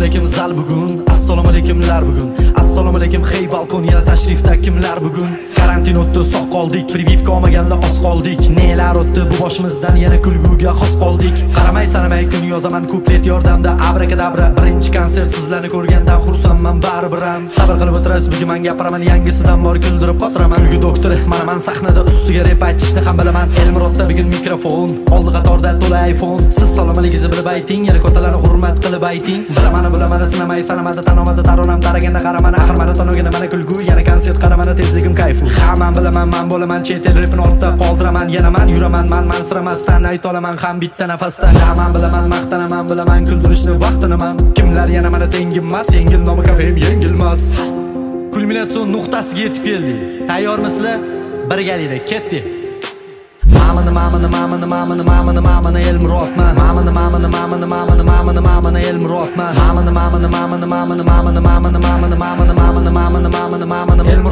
alaykum zal bugun, assalomu alaykumlar bugun. Assalomu alaykum hey balkon, yana tashrifda kimlar bugun? Karantin o'tdi, sog' qoldik, privivka olmaganlar oz qoldik. Nelar o'tdi bu boshimizdan, yana kulguga xos qoldik. Qaramay sanamay kun yozaman kuplet yordamda abrakadabra. Birinchi konsert sizlarni ko'rgandan xursandman baribir ham. Sabr qilib o'tirasiz, bugun men gapiraman, yangisidan bor kuldirib qotiraman. Kulgu doktori, mana sahnada ustiga rep aytishni ham bilaman. Elmurodda bugun mikrofon, oldi qatorda to'la iPhone. Siz salomatligingizni bilib ayting, yana ko'talarni hurmat qilib ayting. Bilaman sinamay sanamadi, tanomadi, taronam taraganda qaraman. Axir mana tanoganda mana kulgu, yana konsert qaramani tezligim kayfu. Hamman bilaman, men bo'laman, chet el repini ortda qoldiraman. Yana men yuraman, men siramasdan ayta olaman ham bitta nafasda. Men bilaman, maqtanaman, bilaman kuldirishni vaqtini men. Kimlar yana mana tengimmas, yengil nomi kafem yengilmas. Kulminatsion nuqtasiga yetib keldik. Tayyormisizlar? Birgalikda ketdik. Mamani Elmurodman. Mamani Elmurodman. Mamani Elmurodman.